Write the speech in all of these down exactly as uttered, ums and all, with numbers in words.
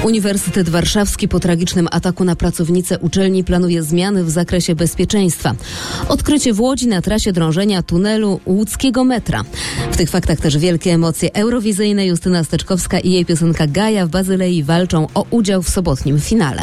Uniwersytet Warszawski po tragicznym ataku na pracownicę uczelni planuje zmiany w zakresie bezpieczeństwa. Odkrycie w Łodzi na trasie drążenia tunelu łódzkiego metra. W tych faktach też wielkie emocje eurowizyjne. Justyna Steczkowska i jej piosenka Gaja w Bazylei walczą o udział w sobotnim finale.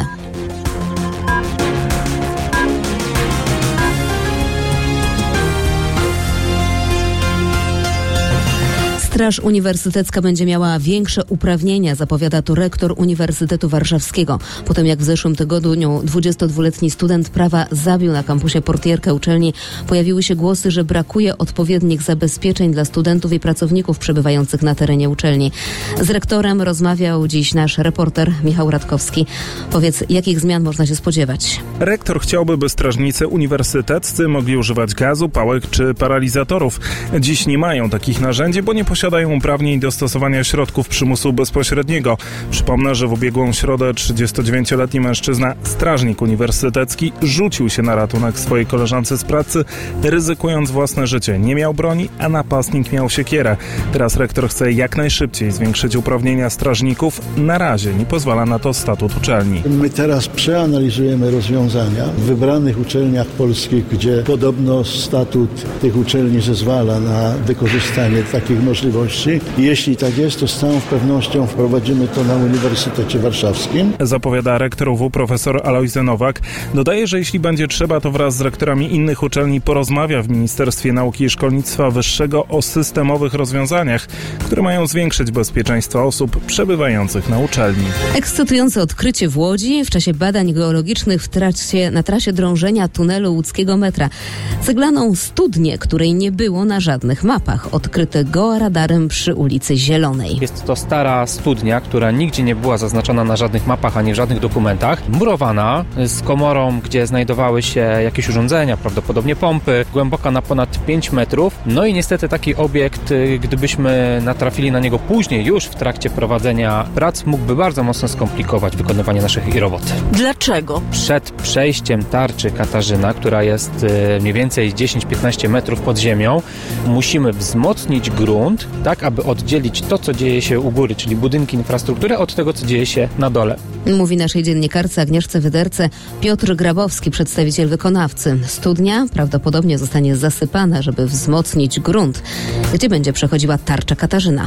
Straż Uniwersytecka będzie miała większe uprawnienia, zapowiada to rektor Uniwersytetu Warszawskiego. Po tym jak w zeszłym tygodniu dwudziestodwuletni student prawa zabił na kampusie portierkę uczelni, pojawiły się głosy, że brakuje odpowiednich zabezpieczeń dla studentów i pracowników przebywających na terenie uczelni. Z rektorem rozmawiał dziś nasz reporter Michał Radkowski. Powiedz, jakich zmian można się spodziewać? Rektor chciałby, by strażnicy uniwersyteccy mogli używać gazu, pałek czy paralizatorów. Dziś nie mają takich narzędzi, bo nie posiadają posiadają uprawnień do stosowania środków przymusu bezpośredniego. Przypomnę, że w ubiegłą środę trzydziestodziewięcioletni mężczyzna, strażnik uniwersytecki, rzucił się na ratunek swojej koleżance z pracy, ryzykując własne życie. Nie miał broni, a napastnik miał siekierę. Teraz rektor chce jak najszybciej zwiększyć uprawnienia strażników. Na razie nie pozwala na to statut uczelni. My teraz przeanalizujemy rozwiązania w wybranych uczelniach polskich, gdzie podobno statut tych uczelni zezwala na wykorzystanie takich możliwości. I jeśli tak jest, to z całą pewnością wprowadzimy to na Uniwersytecie Warszawskim. Zapowiada rektor U W profesor Alojzy Nowak. Dodaje, że jeśli będzie trzeba, to wraz z rektorami innych uczelni porozmawia w Ministerstwie Nauki i Szkolnictwa Wyższego o systemowych rozwiązaniach, które mają zwiększyć bezpieczeństwo osób przebywających na uczelni. Ekscytujące odkrycie w Łodzi w czasie badań geologicznych w trasie, na trasie drążenia tunelu łódzkiego metra. Ceglaną studnię, której nie było na żadnych mapach. Odkryte georadarem przy ulicy Zielonej. Jest to stara studnia, która nigdzie nie była zaznaczona na żadnych mapach ani w żadnych dokumentach. Murowana, z komorą, gdzie znajdowały się jakieś urządzenia, prawdopodobnie pompy, głęboka na ponad pięć metrów. No i niestety taki obiekt, gdybyśmy natrafili na niego później, już w trakcie prowadzenia prac, mógłby bardzo mocno skomplikować wykonywanie naszych roboty. Dlaczego? Przed przejściem tarczy Katarzyna, która jest mniej więcej dziesięć do piętnastu metrów pod ziemią, musimy wzmocnić grunt, tak aby oddzielić to, co dzieje się u góry, czyli budynki, infrastrukturę, od tego, co dzieje się na dole. Mówi naszej dziennikarce Agnieszce Wyderce Piotr Grabowski, przedstawiciel wykonawcy. Studnia prawdopodobnie zostanie zasypana, żeby wzmocnić grunt, gdzie będzie przechodziła tarcza Katarzyna.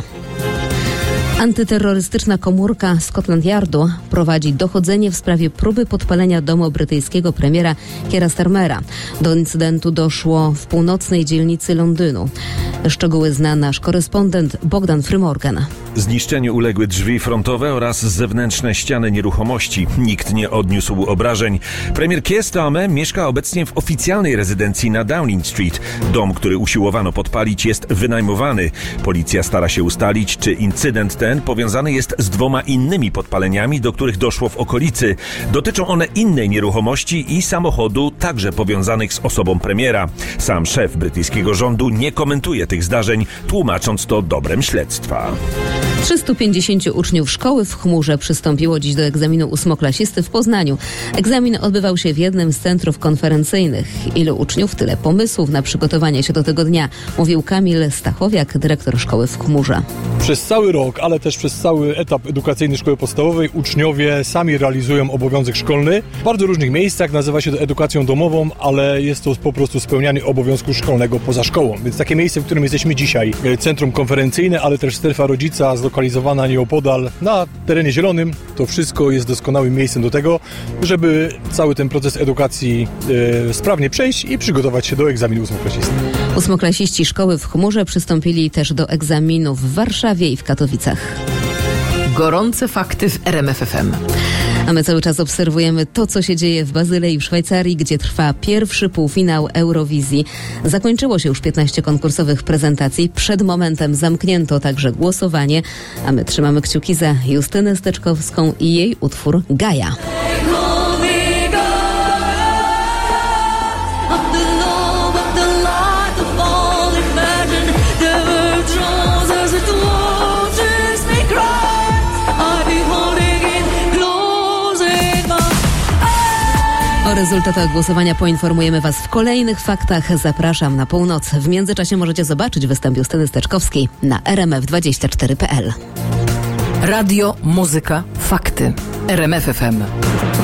Antyterrorystyczna komórka Scotland Yardu prowadzi dochodzenie w sprawie próby podpalenia domu brytyjskiego premiera Keira Starmera. Do incydentu doszło w północnej dzielnicy Londynu. Szczegóły zna nasz korespondent Bogdan Frymorgan. Zniszczeniu uległy drzwi frontowe oraz zewnętrzne ściany nieruchomości. Nikt nie odniósł obrażeń. Premier Keir Starmer mieszka obecnie w oficjalnej rezydencji na Downing Street. Dom, który usiłowano podpalić, jest wynajmowany. Policja stara się ustalić, czy incydent ten powiązany jest z dwoma innymi podpaleniami, do których doszło w okolicy. Dotyczą one innej nieruchomości i samochodu, także powiązanych z osobą premiera. Sam szef brytyjskiego rządu nie komentuje tych zdarzeń, tłumacząc to dobrem śledztwa. trzystu pięćdziesięciu uczniów szkoły w Chmurze przystąpiło dziś do egzaminu ósmoklasisty w Poznaniu. Egzamin odbywał się w jednym z centrów konferencyjnych. Ilu uczniów, tyle pomysłów na przygotowanie się do tego dnia, mówił Kamil Stachowiak, dyrektor szkoły w Chmurze. Przez cały rok, ale też przez cały etap edukacyjny szkoły podstawowej uczniowie sami realizują obowiązek szkolny. W bardzo różnych miejscach, nazywa się to edukacją domową, ale jest to po prostu spełnianie obowiązku szkolnego poza szkołą. Więc takie miejsce, w którym jesteśmy dzisiaj, centrum konferencyjne, ale też strefa rodzica zlokalizowana nieopodal na terenie zielonym, to wszystko jest doskonałym miejscem do tego, żeby cały ten proces edukacji e, sprawnie przejść i przygotować się do egzaminu ósmoklasisty. Ósmoklasiści szkoły w Chmurze przystąpili też do egzaminu w Warszawie i w Katowicach. Gorące fakty w R M F F M. A my cały czas obserwujemy to, co się dzieje w Bazylei w Szwajcarii, gdzie trwa pierwszy półfinał Eurowizji. Zakończyło się już piętnaście konkursowych prezentacji. Przed momentem zamknięto także głosowanie, a my trzymamy kciuki za Justynę Steczkowską i jej utwór Gaja. O rezultatach głosowania poinformujemy Was w kolejnych faktach. Zapraszam na północ. W międzyczasie możecie zobaczyć występ Justyny Steczkowskiej na r m f dwadzieścia cztery kropka p l. Radio, muzyka, Fakty. R M F F M.